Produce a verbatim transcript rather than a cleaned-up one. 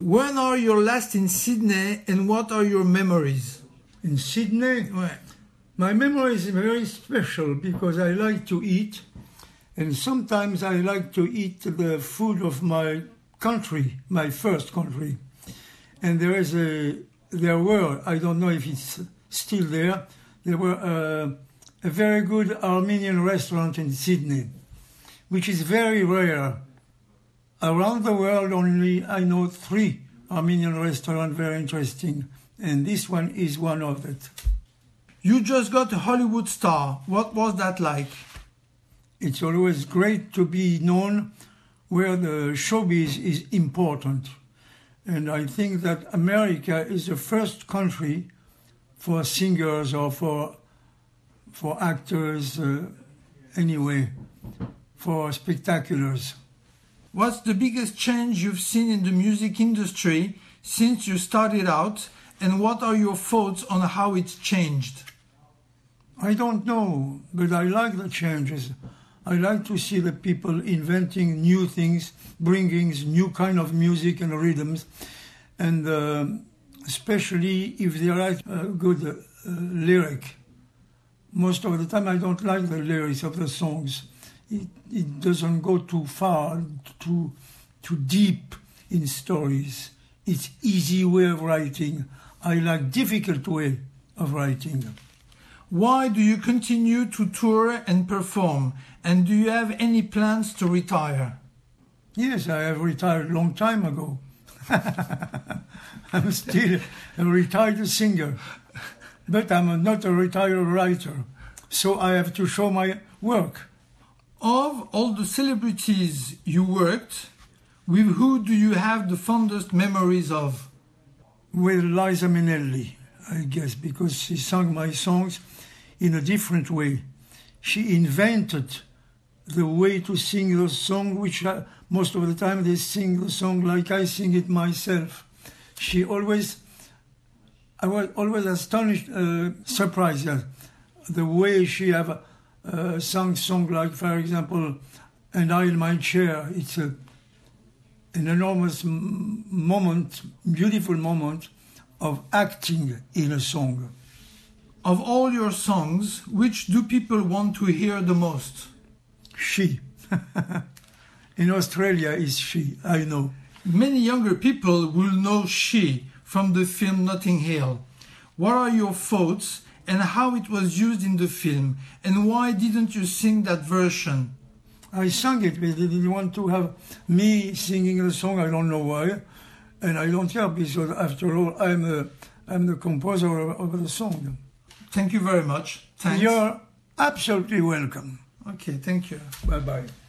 When are you last in Sydney and what are your memories? In Sydney? Ouais. My memory is very special because I like to eat, and sometimes I like to eat the food of my country, my first country. And there is a, there were, I don't know if it's still there, there were a, a very good Armenian restaurant in Sydney, which is very rare. Around the world, only I know three Armenian restaurants very interesting, and this one is one of it. You just got a Hollywood star. What was that like? It's always great to be known where the showbiz is important. And I think that America is the first country for singers or for, for actors, uh, anyway, for spectaculars. What's the biggest change you've seen in the music industry since you started out, and what are your thoughts on how it's changed? I don't know, but I like the changes. I like to see the people inventing new things, bringing new kind of music and rhythms, and uh, especially if they write a good uh, lyric. Most of the time I don't like the lyrics of the songs. It, it doesn't go too far, too, too deep in stories. It's easy way of writing. I like difficult way of writing. Why do you continue to tour and perform? And do you have any plans to retire? Yes, I have retired a long time ago. I'm still a retired singer, but I'm not a retired writer. So I have to show my work. Of all the celebrities you worked, with who do you have the fondest memories of? With Liza Minnelli, I guess, because she sang my songs in a different way. She invented the way to sing the song, which uh, most of the time they sing the song like I sing it myself. She always, I was always astonished, uh, surprised at the way she have uh, sung song like, for example, And I in My Chair. It's a, an enormous m- moment, beautiful moment of acting in a song. Of all your songs, which do people want to hear the most? She. In Australia is She, I know. Many younger people will know She from the film Notting Hill. What are your thoughts and how it was used in the film, and why didn't you sing that version? I sang it, but they didn't want to have me singing the song, I don't know why, and I don't care because after all I'm, a, I'm the composer of, of the song. Thank you very much. Thanks. You're absolutely welcome. Okay, thank you. Bye-bye.